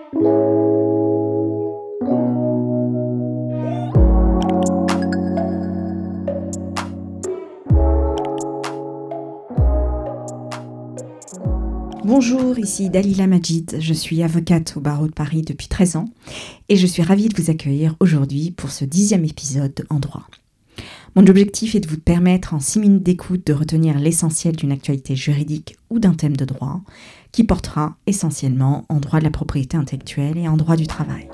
Bonjour, ici Dalila Majid, je suis avocate au barreau de Paris depuis 13 ans et je suis ravie de vous accueillir aujourd'hui pour ce 10e épisode en droit. Mon objectif est de vous permettre en 6 minutes d'écoute de retenir l'essentiel d'une actualité juridique ou d'un thème de droit qui portera essentiellement en droit de la propriété intellectuelle et en droit du travail.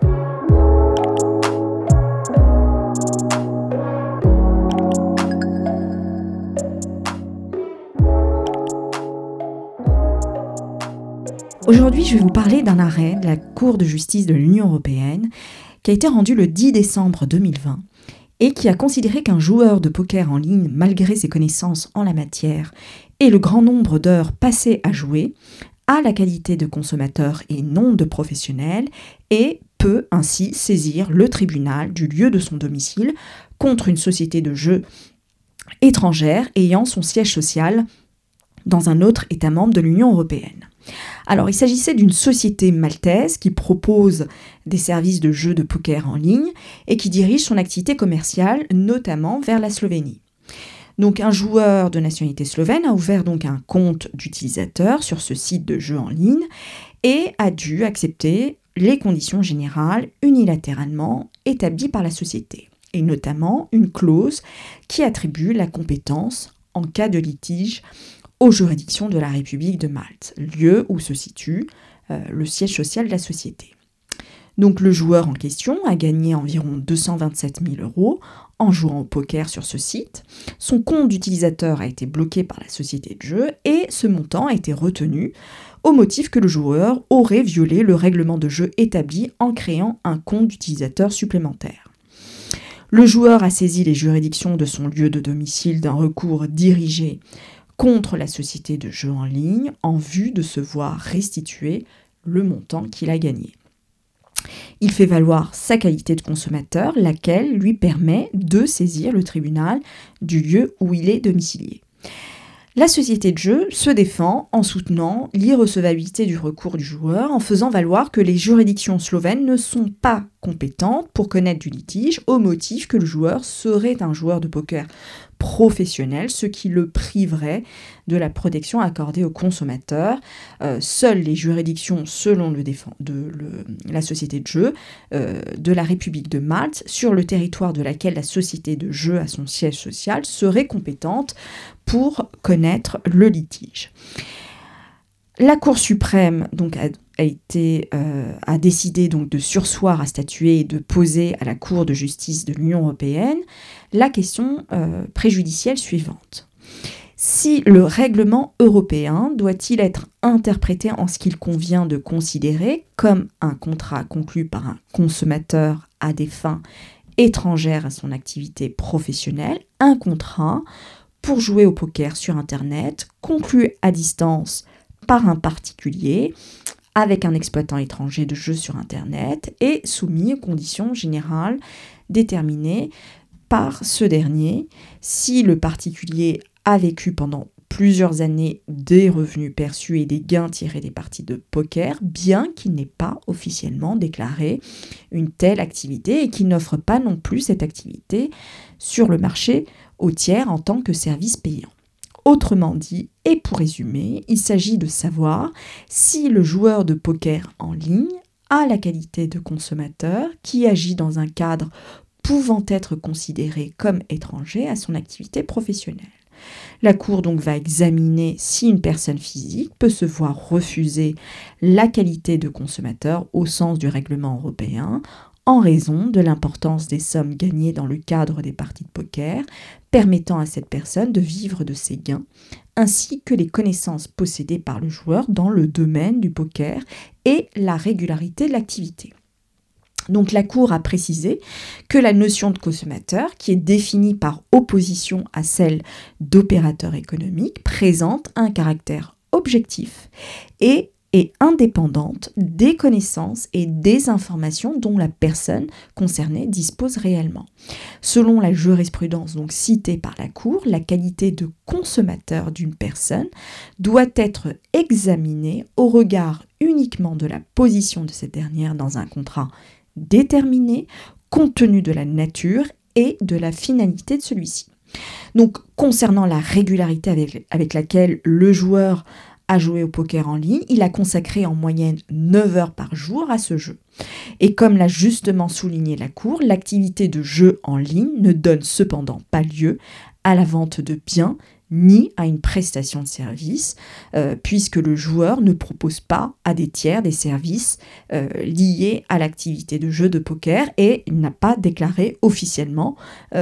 Aujourd'hui, je vais vous parler d'un arrêt de la Cour de justice de l'Union européenne qui a été rendu le 10 décembre 2020 et qui a considéré qu'un joueur de poker en ligne, malgré ses connaissances en la matière et le grand nombre d'heures passées à jouer, a la qualité de consommateur et non de professionnel et peut ainsi saisir le tribunal du lieu de son domicile contre une société de jeux étrangère ayant son siège social dans un autre État membre de l'Union européenne. Alors, il s'agissait d'une société maltaise qui propose des services de jeux de poker en ligne et qui dirige son activité commerciale, notamment vers la Slovénie. Donc, un joueur de nationalité slovène a ouvert donc un compte d'utilisateur sur ce site de jeux en ligne et a dû accepter les conditions générales unilatéralement établies par la société, et notamment une clause qui attribue la compétence en cas de litige aux juridictions de la République de Malte, lieu où se situe le siège social de la société. Donc le joueur en question a gagné environ 227 000 € en jouant au poker sur ce site. Son compte d'utilisateur a été bloqué par la société de jeu et ce montant a été retenu au motif que le joueur aurait violé le règlement de jeu établi en créant un compte d'utilisateur supplémentaire. Le joueur a saisi les juridictions de son lieu de domicile d'un recours dirigé contre la société de jeux en ligne en vue de se voir restituer le montant qu'il a gagné. Il fait valoir sa qualité de consommateur, laquelle lui permet de saisir le tribunal du lieu où il est domicilié. La société de jeu se défend en soutenant l'irrecevabilité du recours du joueur en faisant valoir que les juridictions slovènes ne sont pas compétentes pour connaître du litige au motif que le joueur serait un joueur de poker professionnel, ce qui le priverait de la protection accordée aux consommateurs. Seules les juridictions, selon la société de jeu de la République de Malte, sur le territoire de laquelle la société de jeu a son siège social, seraient compétentes pour connaître le litige. La Cour suprême donc, a décidé donc, de surseoir à statuer et de poser à la Cour de justice de l'Union européenne la question préjudicielle suivante. Si le règlement européen doit-il être interprété en ce qu'il convient de considérer comme un contrat conclu par un consommateur à des fins étrangères à son activité professionnelle, un contrat pour jouer au poker sur Internet, conclu à distance par un particulier, avec un exploitant étranger de jeux sur Internet et soumis aux conditions générales déterminées par ce dernier, si le particulier a vécu pendant plusieurs années des revenus perçus et des gains tirés des parties de poker, bien qu'il n'ait pas officiellement déclaré une telle activité et qu'il n'offre pas non plus cette activité sur le marché aux tiers en tant que service payant. Autrement dit, et pour résumer, il s'agit de savoir si le joueur de poker en ligne a la qualité de consommateur qui agit dans un cadre pouvant être considéré comme étranger à son activité professionnelle. La Cour donc va examiner si une personne physique peut se voir refuser la qualité de consommateur au sens du règlement européen en raison de l'importance des sommes gagnées dans le cadre des parties de poker, permettant à cette personne de vivre de ses gains, ainsi que les connaissances possédées par le joueur dans le domaine du poker et la régularité de l'activité. Donc la Cour a précisé que la notion de consommateur, qui est définie par opposition à celle d'opérateur économique, présente un caractère objectif et et indépendante des connaissances et des informations dont la personne concernée dispose réellement. Selon la jurisprudence donc citée par la Cour, la qualité de consommateur d'une personne doit être examinée au regard uniquement de la position de cette dernière dans un contrat déterminé, compte tenu de la nature et de la finalité de celui-ci. Donc, concernant la régularité avec laquelle le joueur a joué au poker en ligne, il a consacré en moyenne 9 heures par jour à ce jeu. Et comme l'a justement souligné la Cour, l'activité de jeu en ligne ne donne cependant pas lieu à la vente de biens ni à une prestation de service, puisque le joueur ne propose pas à des tiers des services liés à l'activité de jeu de poker et il n'a pas déclaré officiellement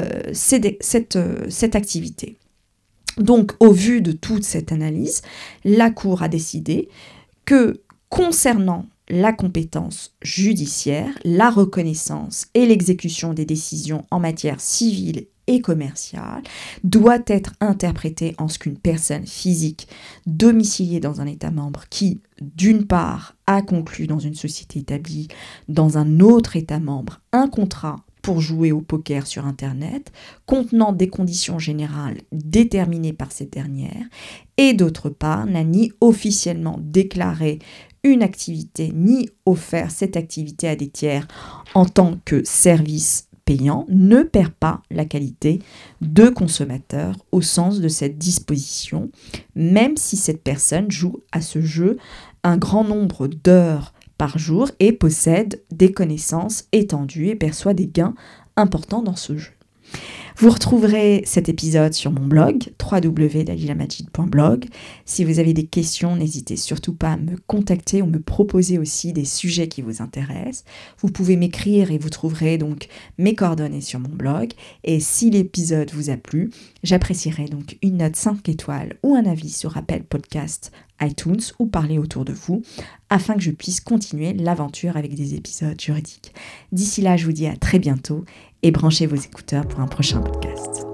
cette activité. Donc, au vu de toute cette analyse, la Cour a décidé que concernant la compétence judiciaire, la reconnaissance et l'exécution des décisions en matière civile et commerciale doit être interprétée en ce qu'une personne physique domiciliée dans un État membre qui, d'une part, a conclu dans une société établie dans un autre État membre un contrat pour jouer au poker sur Internet, contenant des conditions générales déterminées par cette dernière, et d'autre part, n'a ni officiellement déclaré une activité, ni offert cette activité à des tiers en tant que service payant, ne perd pas la qualité de consommateur au sens de cette disposition, même si cette personne joue à ce jeu un grand nombre d'heures par jour et possède des connaissances étendues et perçoit des gains importants dans ce jeu. Vous retrouverez cet épisode sur mon blog www.dalilamajid.blog. Si vous avez des questions, n'hésitez surtout pas à me contacter ou me proposer aussi des sujets qui vous intéressent. Vous pouvez m'écrire et vous trouverez donc mes coordonnées sur mon blog. Et si l'épisode vous a plu, j'apprécierais donc une note 5 étoiles ou un avis sur Apple Podcast, iTunes ou parler autour de vous afin que je puisse continuer l'aventure avec des épisodes juridiques. D'ici là, je vous dis à très bientôt et branchez vos écouteurs pour un prochain podcast.